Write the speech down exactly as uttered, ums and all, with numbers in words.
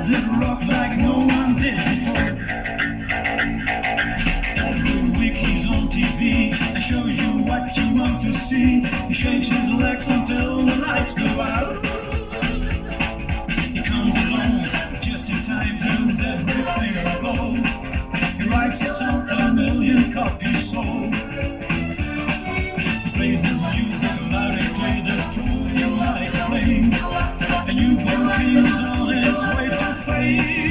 that rock like no one did before. Every week he's on T V and shows you what you want to see. He shakes his legs until the lights go out. He comes along just in time, turns everything gold. He writes a song, a million copies sold. He plays his music loud and clear, destroying like a flame. A newborn king is on his way to fame.